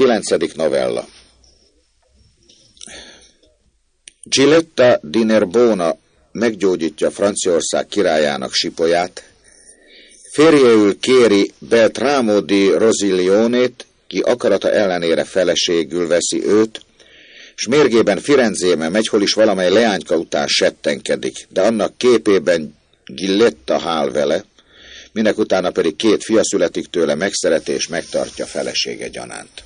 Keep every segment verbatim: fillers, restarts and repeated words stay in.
Kilencedik novella. Giletta di Narbona meggyógyítja Franciaország királyának sipolyát, férjeül kéri Beltramo di Rosiglionét, ki akarata ellenére feleségül veszi őt, s mérgében Firenzébe megy, hol is valamely leányka után settenkedik, de annak képében Giletta hál vele, minek utána pedig két fia születik tőle, megszereti és megtartja felesége gyanánt.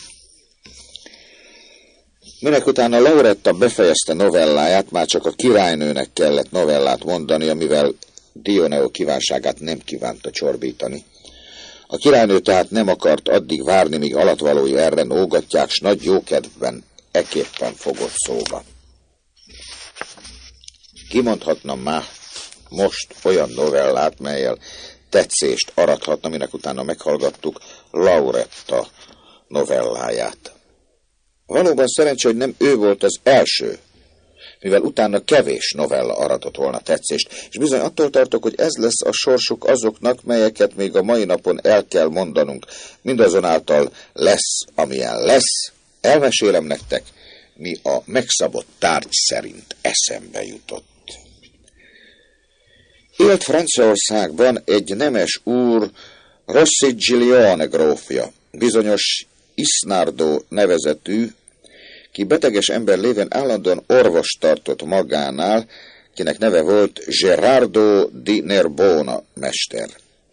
Minek utána Lauretta befejezte novelláját, már csak a királynőnek kellett novellát mondani, amivel Dioneo kívánságát nem kívánta csorbítani. A királynő tehát nem akart addig várni, míg alatvalói erre nógatják, s nagy jókedvben eképpen fogott szóba. Kimondhatnam már most olyan novellát, melyel tetszést arathatna, minek utána meghallgattuk Lauretta novelláját. Valóban szerencsé, hogy nem ő volt az első, mivel utána kevés novella aratott volna tetszést, és bizony attól tartok, hogy ez lesz a sorsuk azoknak, melyeket még a mai napon el kell mondanunk. Mindazonáltal lesz, amilyen lesz, elmesélem nektek, mi a megszabott tárgy szerint eszembe jutott. Élt Franciaországban egy nemes úr, Rossiglione grófja, bizonyos Isnardo nevezetű, ki beteges ember lévén állandóan orvos tartott magánál, kinek neve volt Gerardo di Narbona mester.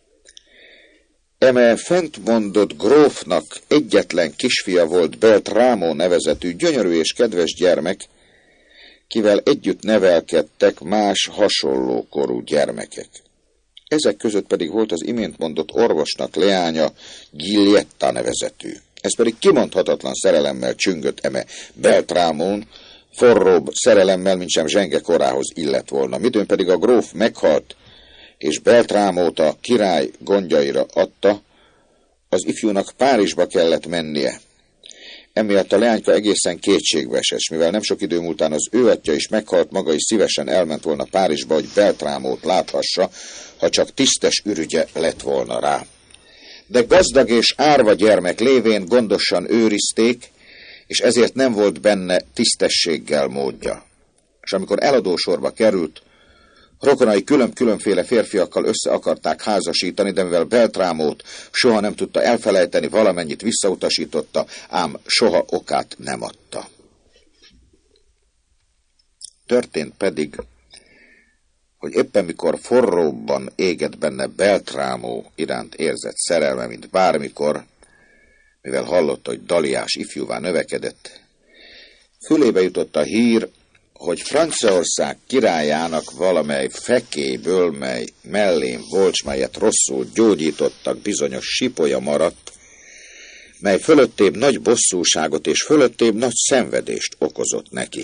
Eme fentmondott grófnak egyetlen kisfia volt Beltramo nevezetű, gyönyörű és kedves gyermek, kivel együtt nevelkedtek más hasonló korú gyermekek. Ezek között pedig volt az imént mondott orvosnak leánya, Giletta nevezetű. Ez pedig kimondhatatlan szerelemmel csüngött eme Beltramón, forróbb szerelemmel, mint sem zsenge korához illett volna. Midőn pedig a gróf meghalt, és Beltramót a király gondjaira adta, az ifjúnak Párizsba kellett mennie. Emiatt a leányka egészen kétségbe esett, mivel nem sok idő múltán az ő atya is meghalt, maga is szívesen elment volna Párizsba, hogy Beltramót láthassa, ha csak tisztes ürügye lett volna rá. De gazdag és árva gyermek lévén gondosan őrizték, és ezért nem volt benne tisztességgel módja. És amikor eladósorba került, rokonai külön-különféle férfiakkal össze akarták házasítani, de mivel Beltramót soha nem tudta elfelejteni, valamennyit visszautasította, ám soha okát nem adta. Történt pedig, hogy éppen mikor forróbban égett benne Beltramo iránt érzett szerelme, mint bármikor, mivel hallotta, hogy Daliás ifjúvá növekedett, fülébe jutott a hír, hogy Franciaország királyának valamely fekélyből, mely mellén volt, s melyet rosszul gyógyítottak, bizonyos sipolya maradt, mely fölöttébb nagy bosszúságot és fölöttébb nagy szenvedést okozott neki.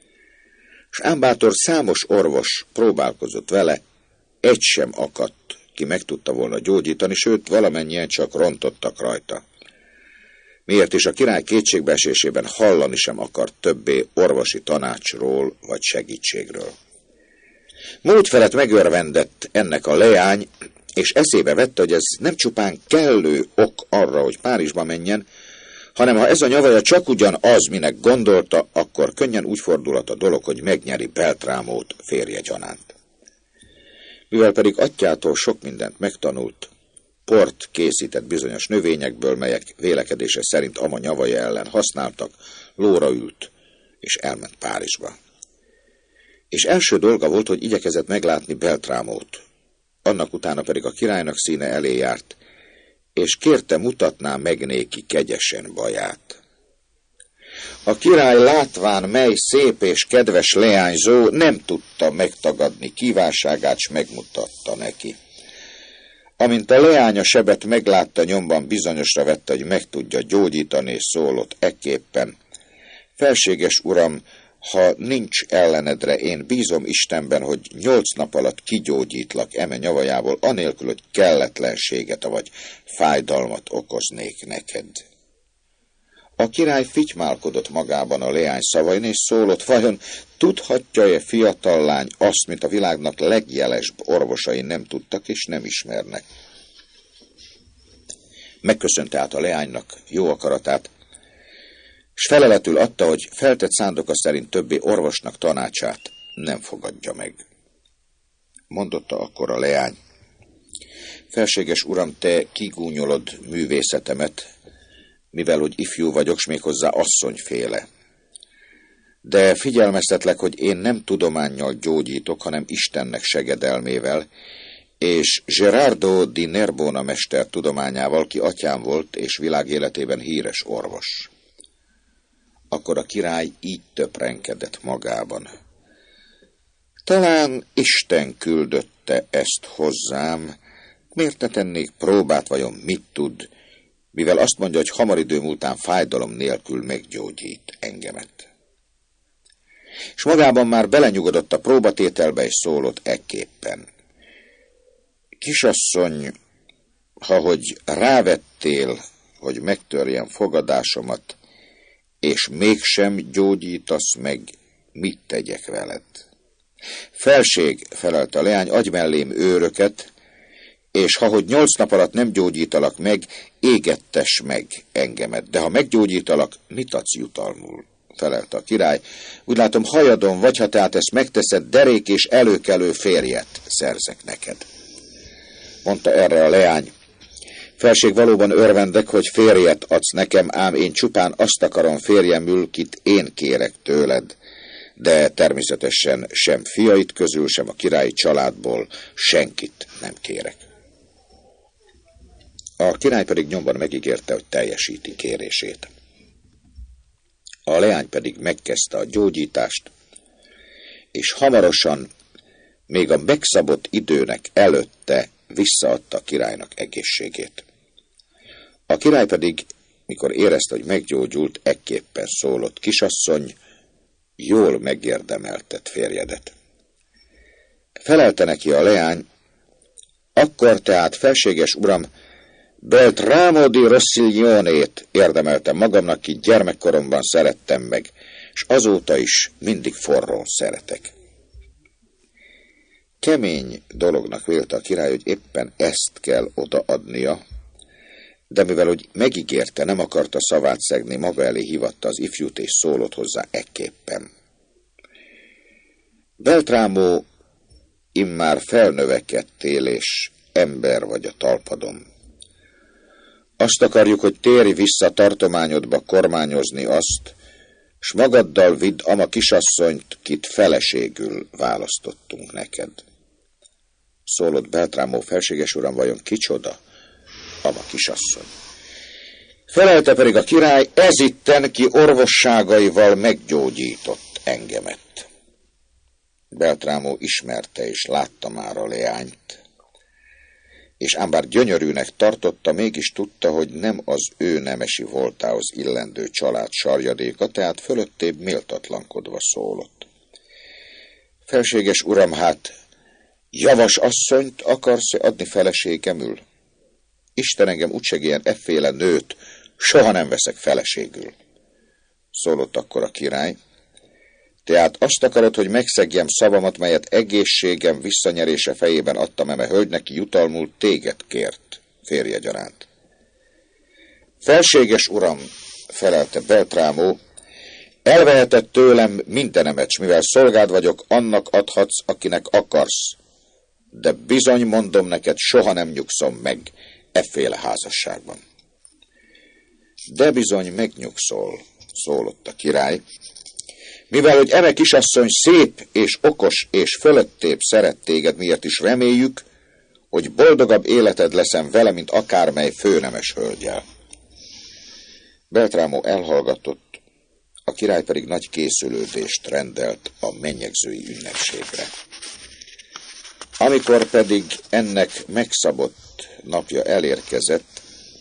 S ám bátor számos orvos próbálkozott vele, egy sem akadt, ki meg tudta volna gyógyítani, sőt valamennyien csak rontottak rajta. Miért is a király kétségbeesésében hallani sem akart többé orvosi tanácsról vagy segítségről. Múlt felett megörvendett ennek a leány, és eszébe vette, hogy ez nem csupán kellő ok arra, hogy Párizsba menjen, hanem ha ez a nyavaja csak ugyan az, minek gondolta, akkor könnyen úgy fordulhat a dolog, hogy megnyeri Beltramót férje gyanánt. Mivel pedig atyától sok mindent megtanult, port készített bizonyos növényekből, melyek vélekedése szerint ama nyavaja ellen használtak, lóra ült, és elment Párizsba. És első dolga volt, hogy igyekezett meglátni Beltramót. Annak utána pedig a királynak színe elé járt, és kérte, mutatná meg néki kegyesen baját. A király látván, mely szép és kedves leányzó, nem tudta megtagadni kívánságát, s megmutatta neki. Amint a leánya sebet meglátta, nyomban bizonyosra vette, hogy meg tudja gyógyítani, és szólott ekképpen: felséges uram, ha nincs ellenedre, én bízom Istenben, hogy nyolc nap alatt kigyógyítlak eme nyavajából, anélkül, hogy kelletlenséget vagy fájdalmat okoznék neked. A király fitymálkodott magában a leány szavain, és szólott: vajon tudhatja-e fiatal lány azt, mint a világnak legjelesbb orvosai nem tudtak és nem ismernek? Megköszönte át a leánynak jó akaratát, s feleletül adta, hogy feltett szándéka szerint többé orvosnak tanácsát nem fogadja meg. Mondotta akkor a leány: felséges uram, te kigúnyolod művészetemet, mivel hogy ifjú vagyok, s méghozzá asszonyféle. De figyelmeztetlek, hogy én nem tudománnyal gyógyítok, hanem Istennek segedelmével, és Gerardo di Narbona mester tudományával, ki atyám volt, és világ életében híres orvos. Akkor a király így töprenkedett magában: talán Isten küldötte ezt hozzám, miért ne tennék próbát, vajon mit tud, mivel azt mondja, hogy hamar idő múltán fájdalom nélkül meggyógyít engemet. És magában már belenyugodott a próbatételbe, és szólott ekképpen: kisasszony, ha hogy rávettél, hogy megtörjen fogadásomat, és mégsem gyógyítasz meg, mit tegyek veled? Felség, felelte a leány, adj mellém őröket, és ha hogy nyolc nap alatt nem gyógyítalak meg, égettes meg engemet, de ha meggyógyítalak, mit adsz jutalmul? Felelte a király: úgy látom, hajadon vagy, ha tehát ezt megteszed, derék és előkelő férjet szerzek neked. Mondta erre a leány: felség, valóban örvendek, hogy férjet adsz nekem, ám én csupán azt akarom férjemül, kit én kérek tőled, de természetesen sem fiait közül, sem a királyi családból senkit nem kérek. A király pedig nyomban megígérte, hogy teljesíti kérését. A leány pedig megkezdte a gyógyítást, és hamarosan, még a megszabott időnek előtte visszaadta a királynak egészségét. A király pedig, mikor érezte, hogy meggyógyult, ekképpen szólott: kisasszony, jól megérdemelted férjedet. Felelte neki a leány: akkor tehát, felséges uram, Beltramo di Rossiglionét érdemeltem magamnak, ki gyermekkoromban szerettem meg, és azóta is mindig forrón szeretek. Kemény dolognak vélte a király, hogy éppen ezt kell odaadnia, de mivel hogy megígérte, nem akarta szavát szegni, maga elé hívatta az ifjút, és szólott hozzá ekképpen: Beltramo, immár felnövekedtél, és ember vagy a talpadon. Azt akarjuk, hogy térj vissza tartományodba kormányozni azt, s magaddal vidd ama kisasszonyt, kit feleségül választottunk neked. Szólott Beltramo: felséges uram, vajon kicsoda ama kisasszony? Felelte pedig a király: ez itten, ki orvosságaival meggyógyított engemet. Beltramo ismerte és látta már a leányt, és ám bár gyönyörűnek tartotta, mégis tudta, hogy nem az ő nemesi voltához illendő család sarjadéka, tehát fölöttébb méltatlankodva szólott: felséges uram, hát javas asszonyt akarsz adni feleségemül? Isten engem úgy segélyen, efféle nőt soha nem veszek feleségül. Szólott akkor a király: tehát azt akarod, hogy megszegjem szavamat, melyet egészségem visszanyerése fejében adtam eme hölgynek, ki jutalmul téged kért férjegyaránt. Felséges uram, felelte Beltramo, elveheted tőlem mindenemet, s mivel szolgád vagyok, annak adhatsz, akinek akarsz, de bizony mondom neked, soha nem nyugszom meg efféle házasságban. De bizony megnyugszol, szólott a király, mivel hogy eme kisasszony szép és okos és fölöttébb szeret téged, miért is reméljük, hogy boldogabb életed leszem vele, mint akármely főnemes hölgyel. Beltramo elhallgatott, a király pedig nagy készülődést rendelt a mennyegzői ünnepségre. Amikor pedig ennek megszabott napja elérkezett,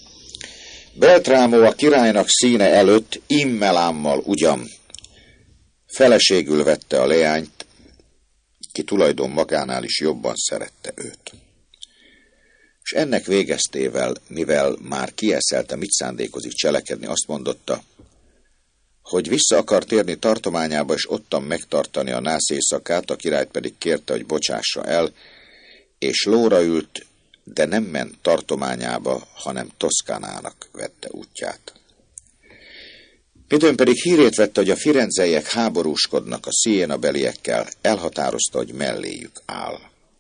Beltramo a királynak színe előtt immelámmal ugyan feleségül vette a leányt, ki tulajdon magánál is jobban szerette őt. És ennek végeztével, mivel már kieszelte, mit szándékozik cselekedni, azt mondotta, hogy vissza akar térni tartományába, és ottan megtartani a nász éjszakát, a királyt pedig kérte, hogy bocsássa el, és lóra ült, de nem ment tartományába, hanem Toszkánának vette útját. Midőn pedig hírét vette, hogy a firenzeiek háborúskodnak a Siena-beliekkel, elhatározta, hogy melléjük áll.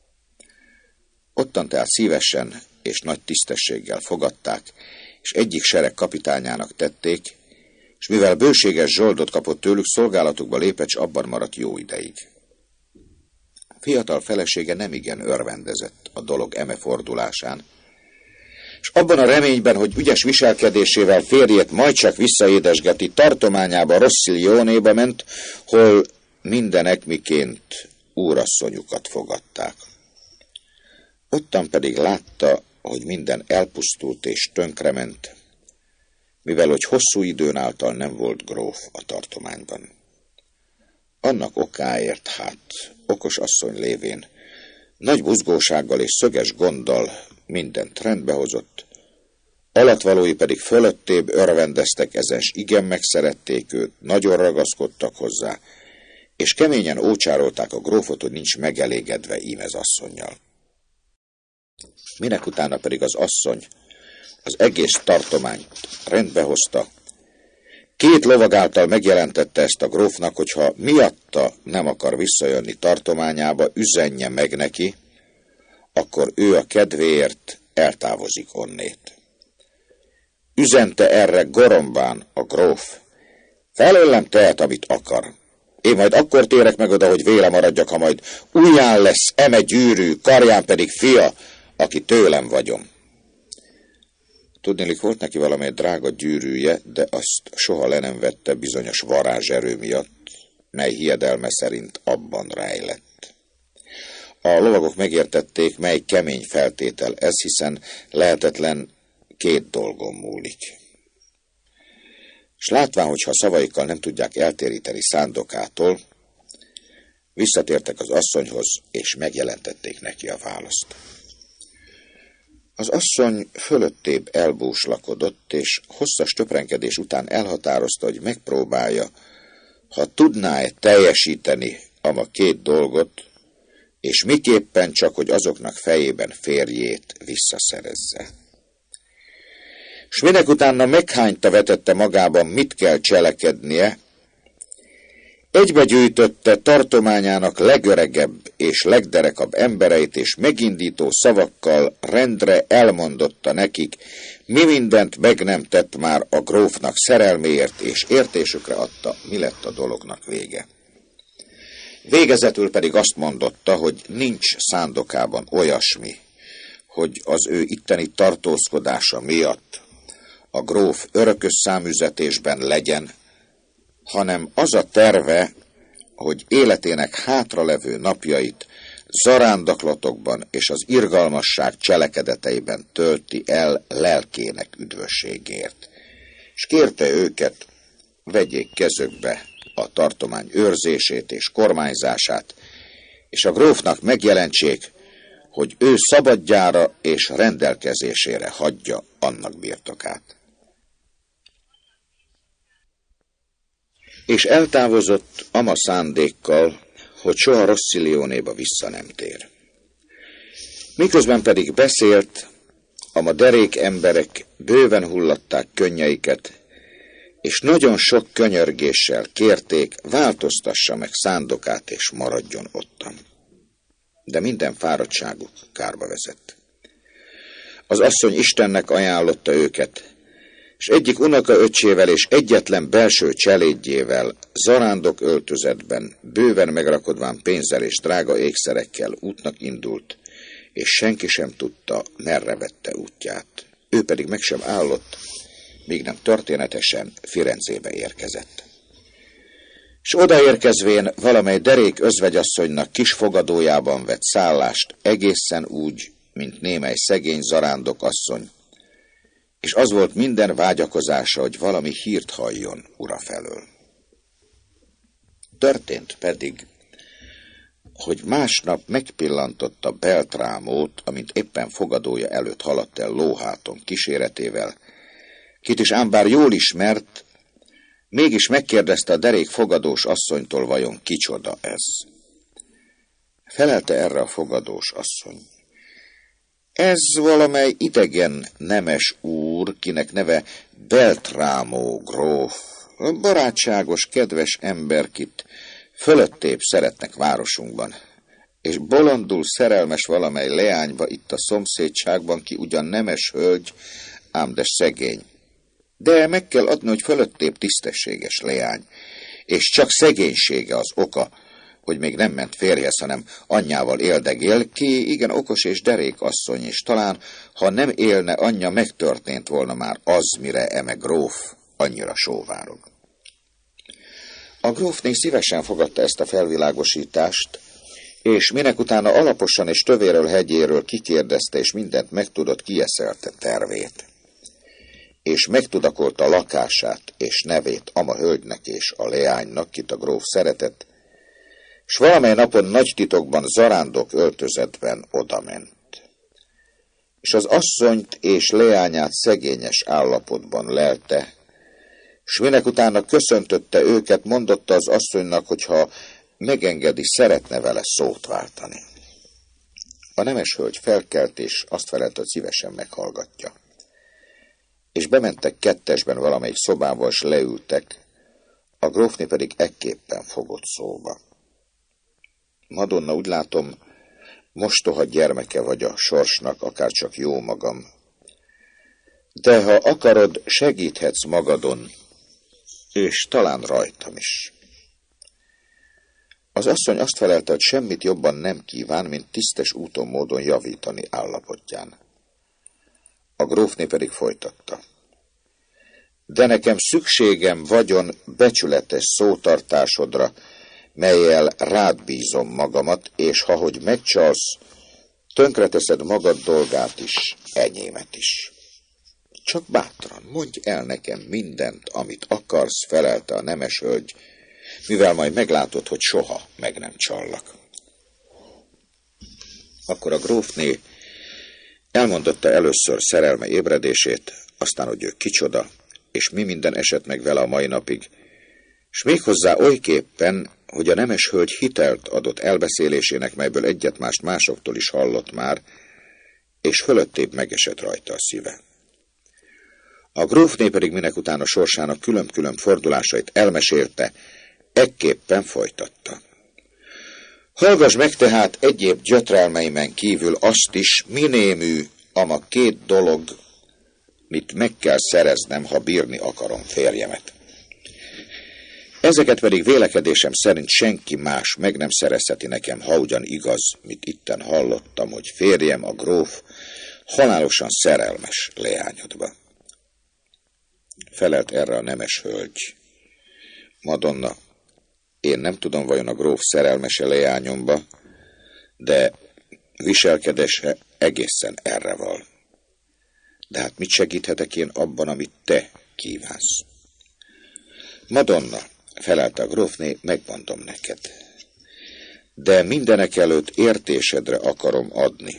Ottan tehát szívesen és nagy tisztességgel fogadták, és egyik sereg kapitányának tették, és mivel bőséges zsoldot kapott tőlük, szolgálatukba lépett, s abban maradt jó ideig. A fiatal felesége nemigen örvendezett a dolog eme fordulásán, és abban a reményben, hogy ügyes viselkedésével férjét majd csak visszaédesgeti, tartományába, Rossiglionéba ment, hol mindenek miként úrasszonyukat fogadták. Ottan pedig látta, hogy minden elpusztult és tönkrement, mivel hogy hosszú időn által nem volt gróf a tartományban. Annak okáért hát, okos asszony lévén, nagy buzgósággal és szöges gonddal mindent rendbe hozott, alatvalói pedig fölöttébb örvendeztek ezen, s igen megszerették őt, nagyon ragaszkodtak hozzá, és keményen ócsárolták a grófot, hogy nincs megelégedve íme az asszonnyal. Minek utána pedig az asszony az egész tartományt rendbe hozta, két lovag által megjelentette ezt a grófnak, hogyha miatta nem akar visszajönni tartományába, üzenje meg neki, akkor ő a kedvéért eltávozik onnét. Üzente erre Gorombán a gróf: felőlem tehet, amit akar. Én majd akkor térek meg oda, hogy véle maradjak, ha majd ujján lesz eme gyűrű, karján pedig fia, aki tőlem vagyom. Tudniillik, volt neki valamely drága gyűrűje, de azt soha le nem vette bizonyos varázserő miatt, mely hiedelme szerint abban rejlett. A lovagok megértették, mely kemény feltétel ez, hiszen lehetetlen két dolgon múlik. És látván, hogyha a szavaikkal nem tudják eltéríteni szándokától, visszatértek az asszonyhoz, és megjelentették neki a választ. Az asszony fölöttébb elbúslakodott, és hosszas töprenkedés után elhatározta, hogy megpróbálja, ha tudná-e teljesíteni ama két dolgot, és miképpen csak, hogy azoknak fejében férjét visszaszerezze. S minek utána meghányta vetette magában, mit kell cselekednie, egybegyűjtötte tartományának legöregebb és legderekabb embereit, és megindító szavakkal rendre elmondotta nekik, mi mindent meg nem tett már a grófnak szerelméért, és értésükre adta, mi lett a dolognak vége. Végezetül pedig azt mondotta, hogy nincs szándokában olyasmi, hogy az ő itteni tartózkodása miatt a gróf örökös száműzetésben legyen, hanem az a terve, hogy életének hátralevő napjait zarándaklatokban és az irgalmasság cselekedeteiben tölti el lelkének üdvösségért. És kérte őket, vegyék kezükbe a tartomány őrzését és kormányzását, és a grófnak megjelentsék, hogy ő szabadjára és rendelkezésére hagyja annak birtokát. És eltávozott ama szándékkal, hogy soha Rossiglionéba vissza nem tér. Miközben pedig beszélt, ama derék emberek bőven hullatták könnyeiket, és nagyon sok könyörgéssel kérték, változtassa meg szándokát, és maradjon ottan. De minden fáradtságuk kárba vezet. Az asszony Istennek ajánlotta őket, és egyik unokaöccsével és egyetlen belső cselédjével zarándok öltözetben, bőven megrakodván pénzzel és drága ékszerekkel útnak indult, és senki sem tudta, merre vette útját. Ő pedig meg sem állott, míg nem történetesen Firenzébe érkezett. És odaérkezvén valamely derék özvegyasszonynak kis fogadójában vett szállást, egészen úgy, mint némely szegény zarándok asszony, és az volt minden vágyakozása, hogy valami hírt halljon ura felől. Történt pedig, hogy másnap megpillantotta Beltrámót, amint éppen fogadója előtt haladt el lóháton kíséretével, kit is ám bár jól ismert, mégis megkérdezte a derék fogadós asszonytól, vajon kicsoda ez. Felelte erre a fogadós asszony: ez valamely idegen nemes úr, kinek neve Beltrámó gróf, barátságos, kedves emberkit fölöttébb szeretnek városunkban, és bolondul szerelmes valamely leányba itt a szomszédságban, ki ugyan nemes hölgy, ám de szegény. De meg kell adni, hogy fölöttébb tisztességes leány, és csak szegénysége az oka, hogy még nem ment férjhez, hanem anyjával éldegél, ki igen okos és derék asszony, és talán, ha nem élne anyja, megtörtént volna már az, mire eme gróf annyira sóvárog. A grófné szívesen fogadta ezt a felvilágosítást, és minek utána alaposan és tövéről hegyéről kikérdezte, és mindent megtudott, kieszelte tervét. És megtudakolta lakását és nevét ama hölgynek és a leánynak, kit a gróf szeretett, s valamely napon nagy titokban zarándok öltözetben odament. És az asszonyt és leányát szegényes állapotban lelte, s minek utána köszöntötte őket, mondotta az asszonynak, hogyha megengedi, szeretne vele szót váltani. A nemes hölgy felkelt, és azt felelt, hogy szívesen meghallgatja. És bementek kettesben valamelyik szobába, s leültek, a grófné pedig ekképpen fogott szóba. Madonna, úgy látom, mostoha gyermeke vagy a sorsnak, akárcsak jó magam. De ha akarod, segíthetsz magadon, és talán rajtam is. Az asszony azt felelte, hogy semmit jobban nem kíván, mint tisztes úton módon javítani állapotján. A grófné pedig folytatta. De nekem szükségem vagyon becsületes szótartásodra, mellyel rád bízom magamat, és ha hogy megcsalsz, tönkreteszed magad dolgát is, enyémet is. Csak bátran mondj el nekem mindent, amit akarsz, felelte a nemes hölgy, mivel majd meglátod, hogy soha meg nem csallak. Akkor a grófné elmondotta először szerelme ébredését, aztán, hogy ő kicsoda, és mi minden esett meg vele a mai napig, s méghozzá olyképpen, hogy a nemes hölgy hitelt adott elbeszélésének, melyből egyet-mást másoktól is hallott már, és fölöttébb megesett rajta a szíve. A grófné pedig minek utána sorsának külön-külön fordulásait elmesélte, ekképpen folytatta. Hallgass meg tehát egyéb gyötrelmeimen kívül azt is, minémű ama két dolog, mit meg kell szereznem, ha bírni akarom férjemet. Ezeket pedig vélekedésem szerint senki más meg nem szerezheti nekem, ha ugyan igaz, mit itten hallottam, hogy férjem, a gróf, halálosan szerelmes leányodba. Felelt erre a nemes hölgy. Madonna, én nem tudom, vajon a gróf szerelmese leányomba, de viselkedése egészen erre val. De hát mit segíthetek én abban, amit te kívánsz? Madonna, felelte a grófné, megmondom neked. De mindenek előtt értésedre akarom adni,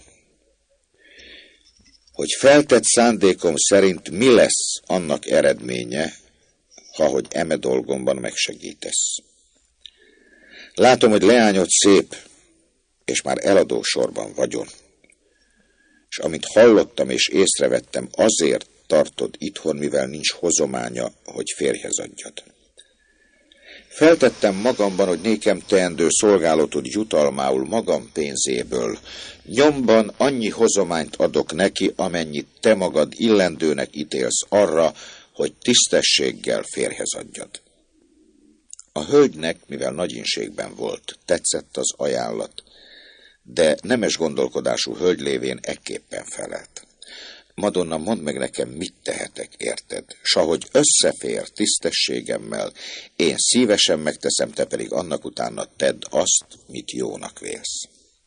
hogy feltett szándékom szerint mi lesz annak eredménye, ha hogy eme dolgomban megsegítesz. Látom, hogy leányod szép, és már eladó sorban vagyon. És amint hallottam és észrevettem, azért tartod itthon, mivel nincs hozománya, hogy férjhez adjad. Feltettem magamban, hogy nékem teendő szolgálatod jutalmául magam pénzéből nyomban annyi hozományt adok neki, amennyit te magad illendőnek ítélsz arra, hogy tisztességgel férjhez adjad. A hölgynek, mivel nagyinségben volt, tetszett az ajánlat, de nemes gondolkodású hölgy lévén ekképpen felelt. Madonna, mondd meg nekem, mit tehetek, érted? S ahogy összefér tisztességemmel, én szívesen megteszem, te pedig annak utána tedd azt, mit jónak vélsz.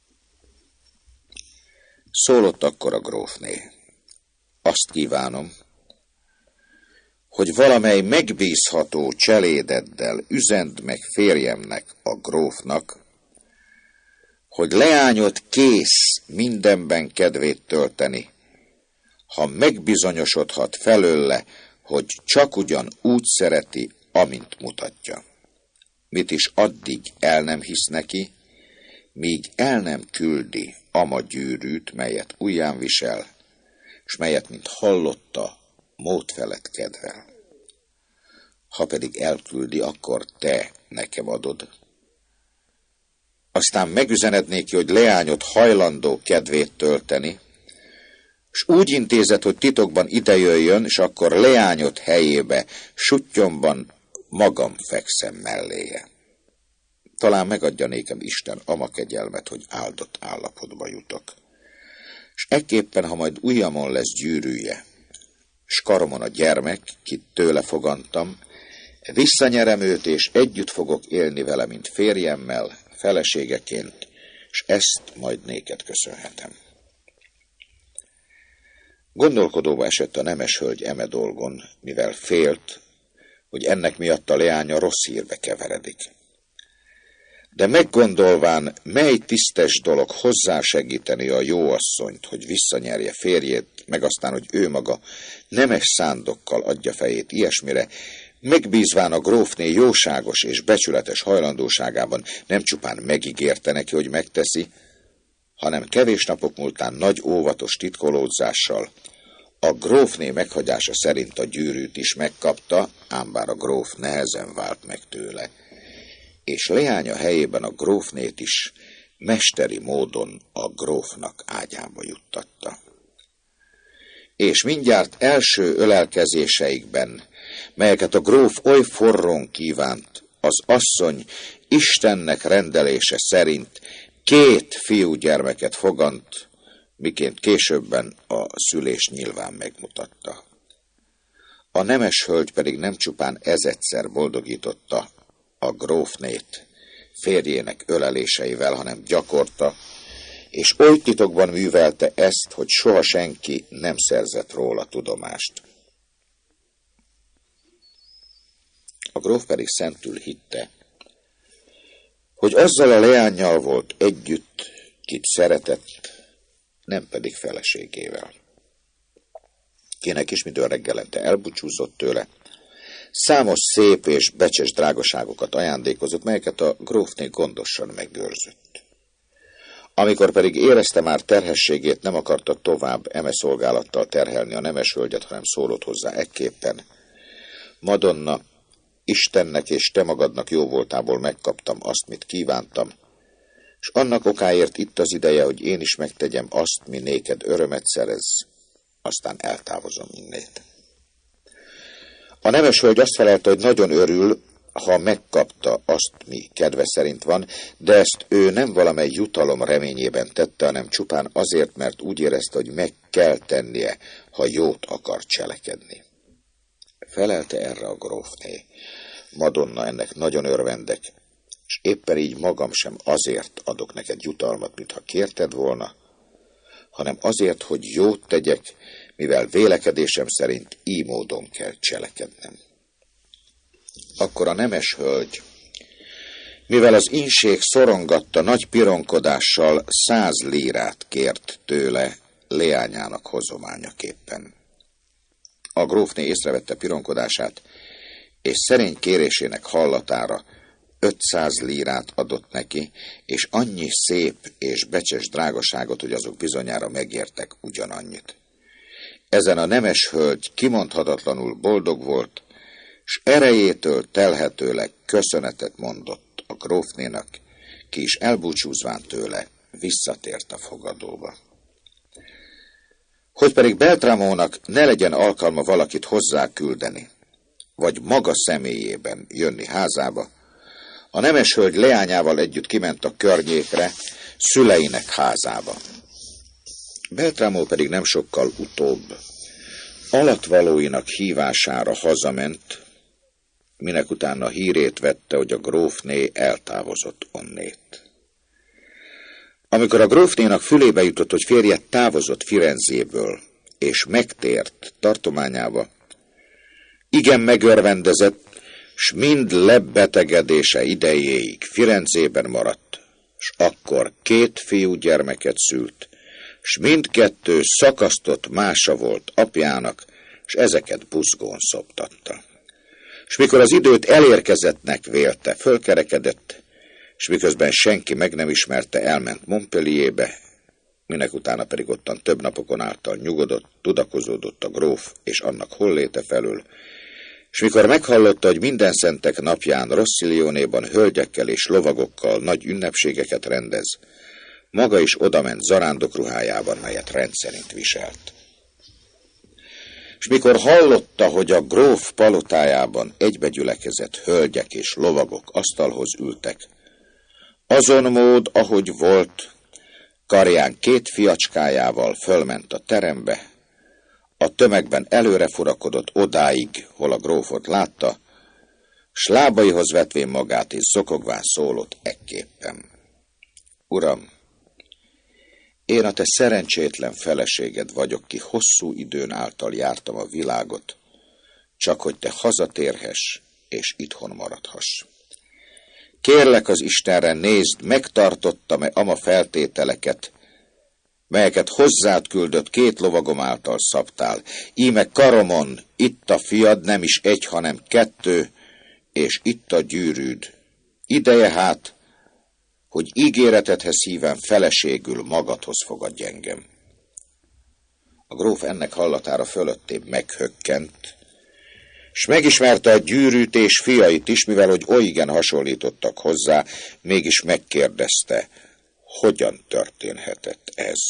Szólott akkor a grófné. Azt kívánom, hogy valamely megbízható cselédeddel üzend meg férjemnek, a grófnak, hogy leányot kész mindenben kedvét tölteni, ha megbizonyosodhat felőle, hogy csak ugyan úgy szereti, amint mutatja. Mit is addig el nem hisz neki, míg el nem küldi ama gyűrűt, melyet ujján visel, s melyet, mint hallotta, mód felett kedvel. ha pedig elküldi, akkor te nekem adod. Aztán megüzened néki, hogy leányot hajlandó kedvét tölteni, s úgy intézed, hogy titokban idejöjjön, és akkor leányot helyébe, suttyomban magam fekszem melléje. Talán megadja nékem Isten ama kegyelmet, hogy áldott állapotba jutok. S ekképpen, ha majd ujjamon lesz gyűrűje, s karomon a gyermek, kit tőle fogantam, visszanyerem őt, és együtt fogok élni vele, mint férjemmel, feleségeként, s ezt majd néked köszönhetem. Gondolkodóba esett a nemes hölgy eme dolgon, mivel félt, hogy ennek miatt a leánya rossz hírbe keveredik. De meggondolván, mely tisztes dolog hozzásegíteni a jó asszonyt, hogy visszanyerje férjét, meg aztán, hogy ő maga nemes szándokkal adja fejét ilyesmire, megbízván a grófné jóságos és becsületes hajlandóságában nem csupán megígérte neki, hogy megteszi, hanem kevés napok múltán nagy óvatos titkolódzással a grófné meghagyása szerint a gyűrűt is megkapta, ám bár a gróf nehezen vált meg tőle, és leánya helyében a grófnét is mesteri módon a grófnak ágyába juttatta. És mindjárt első ölelkezéseikben, melyeket a gróf oly forrón kívánt, az asszony Istennek rendelése szerint két fiúgyermeket fogant, miként későbben a szülés nyilván megmutatta. A nemes hölgy pedig nem csupán ezedszer boldogította a grófnét férjének öleléseivel, hanem gyakorta, és oly titokban művelte ezt, hogy soha senki nem szerzett róla tudomást. A gróf pedig szentül hitte, hogy azzal a leánnyal volt együtt, kit szeretett, nem pedig feleségével. Kinek ismidől reggelente elbúcsúzott tőle, számos szép és becses drágaságokat ajándékozott, melyeket a grófné gondosan megőrzött. Amikor pedig érezte már terhességét, nem akarta tovább eme szolgálattal terhelni a nemes hölgyet, hanem szólott hozzá ekképpen: Madonna, Istennek és te magadnak jó voltából megkaptam azt, mit kívántam, és annak okáért itt az ideje, hogy én is megtegyem azt, mi néked örömet szerez, aztán eltávozom innét. A nemes hölgy azt felelte, hogy nagyon örül, ha megkapta azt, mi kedve szerint van, de ezt ő nem valamely jutalom reményében tette, hanem csupán azért, mert úgy érezte, hogy meg kell tennie, ha jót akar cselekedni. Felelte erre a grófné: Madonna, ennek nagyon örvendek, és éppen így magam sem azért adok neked jutalmat, mintha kérted volna, hanem azért, hogy jót tegyek, mivel vélekedésem szerint így módon kell cselekednem. Akkor a nemes hölgy, mivel az inség szorongatta, nagy pironkodással száz lírát kért tőle leányának hozományaképpen. A grófné észrevette pironkodását, és szerény kérésének hallatára ötszáz lírát adott neki, és annyi szép és becses drágaságot, hogy azok bizonyára megértek ugyanannyit. Ezen a nemes hölgy kimondhatatlanul boldog volt, s erejétől telhetőleg köszönetet mondott a grófnénak, ki is elbúcsúzván tőle visszatért a fogadóba. Hogy pedig Beltrámónak ne legyen alkalma valakit hozzá küldeni, vagy maga személyében jönni házába, a nemes hölgy leányával együtt kiment a környékre, szüleinek házába. Beltrámó pedig nem sokkal utóbb alatvalóinak hívására hazament, minek utána hírét vette, hogy a grófné eltávozott onnét. Amikor a grófnénak fülébe jutott, hogy férje távozott Firenzéből, és megtért tartományába, igen megörvendezett, s mind lebetegedése idejéig Firenzében maradt, s akkor két fiú gyermeket szült, s mindkettő szakasztott mása volt apjának, s ezeket buzgón szoptatta. S mikor az időt elérkezettnek vélte, fölkerekedett, s miközben senki meg nem ismerte, elment Montpellierbe, minek utána pedig ottan több napokon által nyugodott, tudakozódott a gróf és annak holléte felől, És mikor meghallotta, hogy minden szentek napján Rossillionéban hölgyekkel és lovagokkal nagy ünnepségeket rendez, maga is odament zarándokruhájában, melyet rendszerint viselt. És mikor hallotta, hogy a gróf palotájában egybegyülekezett hölgyek és lovagok asztalhoz ültek, azon mód, ahogy volt, karján két fiacskájával fölment a terembe, a tömegben előre furakodott odáig, hol a grófot látta, s lábaihoz vetvén magát és zokogván szólott ekképpen: Uram, én a te szerencsétlen feleséged vagyok, ki hosszú időn által jártam a világot, csak hogy te hazatérhess és itthon maradhass. Kérlek az Istenre, nézd, megtartottam-e ama feltételeket, melyeket hozzád küldött két lovagom által szabtál. Íme karomon, itt a fiad, nem is egy, hanem kettő, és itt a gyűrűd. Ideje hát, hogy ígéretedhez híven feleségül magadhoz fogadj engem. A gróf ennek hallatára fölöttébb meghökkent, s megismerte a gyűrűt és fiait is, mivel hogy olygen hasonlítottak hozzá, mégis megkérdezte, hogyan történhetett ez.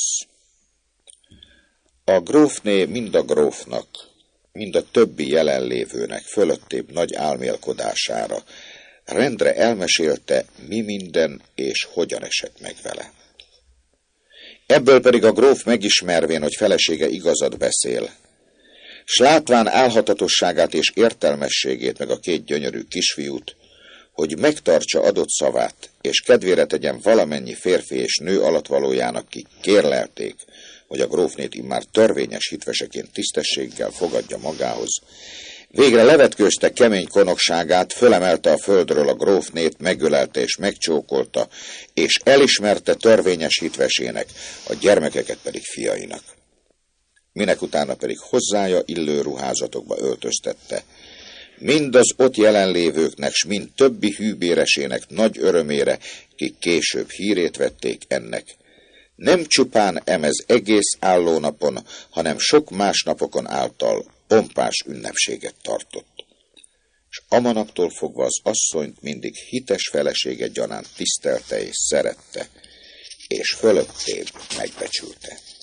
A grófné mind a grófnak, mind a többi jelenlévőnek fölöttébb nagy álmélkodására rendre elmesélte, mi minden és hogyan esett meg vele. Ebből pedig a gróf megismervén, hogy felesége igazat beszél, s látván álhatatosságát és értelmességét meg a két gyönyörű kisfiút, hogy megtartsa adott szavát, és kedvére tegyen valamennyi férfi és nő alattvalójának, kik kérlelték, hogy a grófnét immár törvényes hitveseként tisztességgel fogadja magához, végre levetkőzte kemény konokságát, fölemelte a földről a grófnét, megölelte és megcsókolta, és elismerte törvényes hitvesének, a gyermekeket pedig fiainak. Minek utána pedig hozzája illő ruházatokba öltöztette. Mind az ott jelenlévőknek, s mind többi hűbéresének nagy örömére, kik később hírét vették ennek. Nem csupán emez egész állónapon, hanem sok más napokon által pompás ünnepséget tartott. És amanaptól fogva az asszonyt mindig hites felesége gyanánt tisztelte és szerette, és fölöttébb megbecsülte.